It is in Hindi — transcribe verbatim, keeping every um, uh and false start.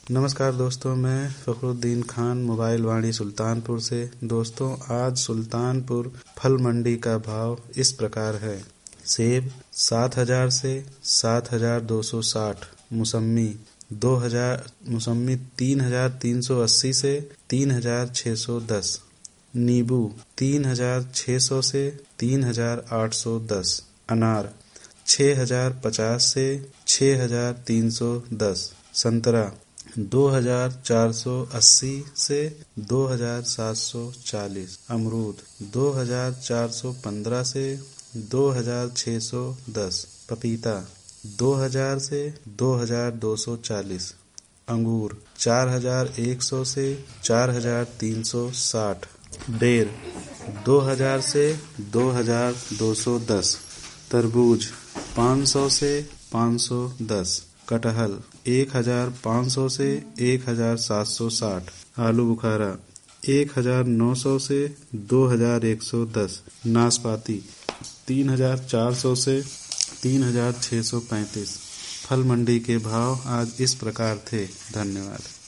नमस्कार दोस्तों, मैं फखरुद्दीन खान मोबाइल वाणी सुल्तानपुर से। दोस्तों, आज सुल्तानपुर फल मंडी का भाव इस प्रकार है। सेब सात हजार से सात हजार दो सौ साठ, मौसमी दो हजार मौसमी तीन हजार तीन सौ अस्सी से तीन हजार छः सौ दस, नींबू तीन हजार छः सौ से तीन हजार आठ सौ दस, अनार छः हजार पचास से छः हजार तीन सौ दस, संतरा दो हजार चार सौ अस्सी से दो हजार सात सौ चालीस, अमरूद दो हजार चार सौ पंद्रह से दो हजार छः सौ दस, पपीता दो हजार से दो हजार दो सौ चालीस, अंगूर चार हजार एक सौ से चार हजार तीन सौ साठ, बेर दो हजार से दो हजार दो सौ दस, तरबूज पाँच सौ से पाँच सौ दस, कटहल एक हजार पाँच सौ से एक हजार सात सौ साठ, आलू बुखारा एक हजार नौ सौ से दो हजार एक सौ दस, नाशपाती तीन हजार चार सौ से तीन हजार छः सौ पैंतीस। फल मंडी के भाव आज इस प्रकार थे। धन्यवाद।